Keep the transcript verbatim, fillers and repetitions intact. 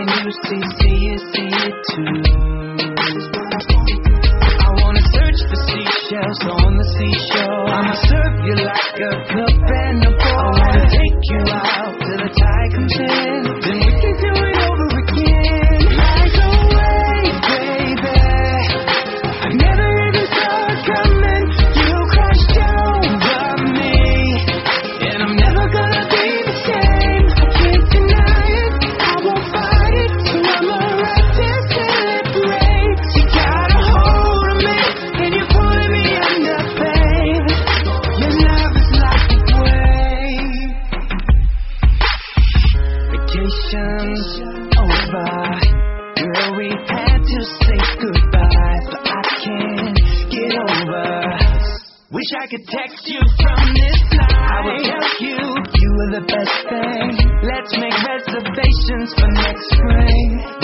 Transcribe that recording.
Can you see, see it, see it too? I wanna search for seashells on the seashore. I'ma serve you like a cup and a bowl. I wanna take you out till the tide comes in. Then we can do it over again. Like a wave, baby. I never even saw it coming. You crashed over me, and I'm never gonna be the same. I can't deny it, I won't fight it. So I'ma ride this till it breaks. You got a hold of me, and you're pulling me under, babe. Your love is like a wave. Vacation's over, girl, we had to say goodbye, but I can't get over. Wish I could text you from this night. I would tell you, you were the best thing. Let's make reservations for next spring.